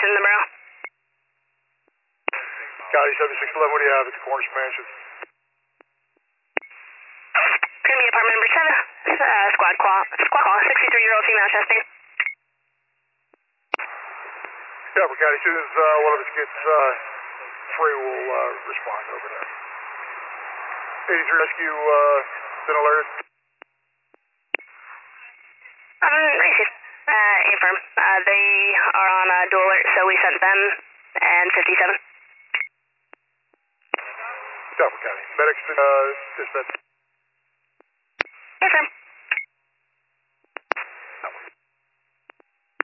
location in the Monroe. County 7611, what do you have at the Cornish Mansion? Gonna be apartment number 7, squad call, 63-year-old female chesting. Yeah, we're County. As soon as one of us gets free, we'll respond over there. 83 Rescue, been alerted? Racing. Affirm. They are on dual alert, so we sent them and 57. Delaware County. Medics, dispatch. Affirm.